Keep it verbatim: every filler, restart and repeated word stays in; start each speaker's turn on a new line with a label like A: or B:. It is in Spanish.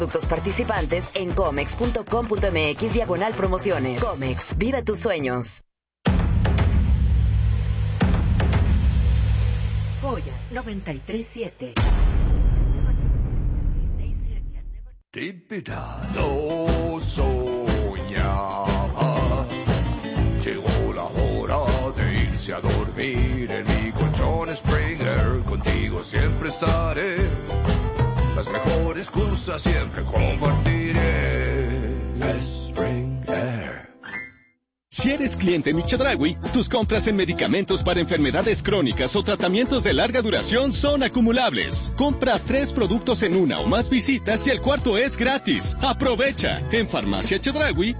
A: Productos participantes en comex punto com punto m x diagonal promociones. Comex, vive tus sueños. Joya noventa y tres siete.
B: Típida lo soñaba. Llegó la hora de irse a dormir en mi colchón Springer. Contigo siempre estaré. Las mejores cosas siempre compartiré. Springer.
C: Si eres cliente en Chedraui, tus compras en medicamentos para enfermedades crónicas o tratamientos de larga duración son acumulables. Compra tres productos en una o más visitas y el cuarto es gratis. ¡Aprovecha! En Farmacia Chedraui